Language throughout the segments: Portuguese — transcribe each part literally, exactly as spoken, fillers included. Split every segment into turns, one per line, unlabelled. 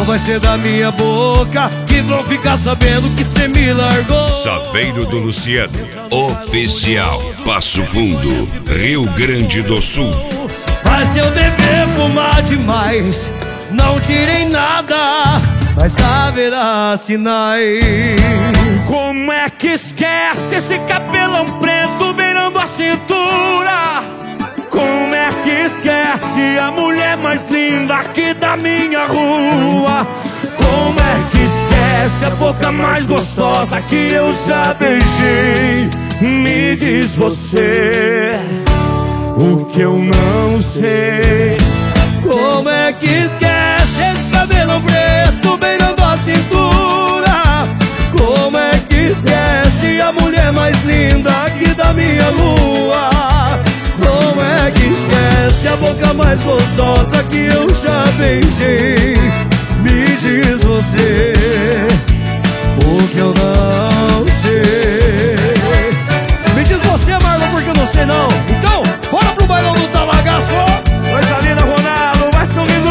vai ser da minha boca que vão ficar sabendo que cê me largou.
Saveiro do Luciano, oficial, Passo Fundo, Rio Grande do Sul.
Mas se eu beber, fumar demais, não tirei nada, mas haverá sinais.
Como é que esquece esse cabelão preto beirando a cintura? Como é que esquece a mulher mais linda aqui da minha rua? Como é que esquece a boca mais gostosa que eu já beijei? Me diz você o que eu não sei.
Como é que esquece esse cabelo preto beirando a cintura? Como é que esquece a mulher mais linda aqui da minha rua? Como é que esquece a boca mais gostosa que eu já beijei? Me diz você o que eu não sei. Me diz você, Marlon, porque eu não sei não. Então, bora pro bailão do Talagaço.
Coisa linda, Ronaldo, vai sorrindo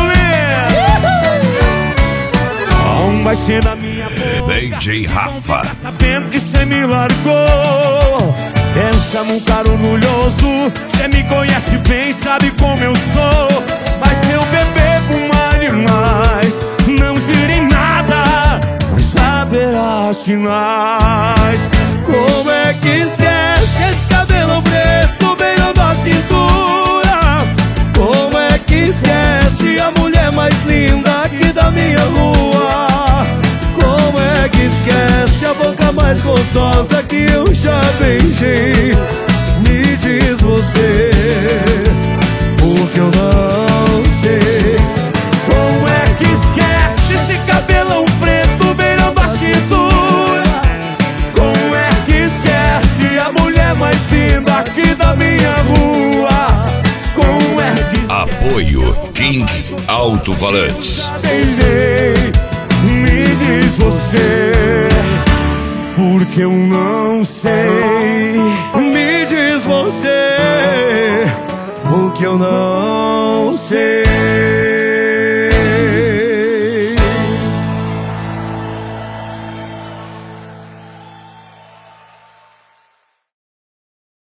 lindo. Não vai ser da minha boca
D J Rafa,
sabendo que cê me largou. Pensa num cara orgulhoso, cê me conhece bem, sabe como eu sou. Mas se eu beber, fumar demais, não girei nada, mas haverá sinais.
Como é que esquece esse cabelo preto beirando a cintura? Como é que esquece a mulher mais linda aqui da minha rua? Como é que esquece a boca mais gostosa que eu já beijei? Me diz você o que eu não sei.
Como é que esquece esse cabelão preto beirando a cintura? Como é que esquece a mulher mais linda aqui da minha rua? Como é que esquece
apoio King Alto-Falantes.
beijei? Me diz você, porque eu não sei.
Me diz você o que eu não sei.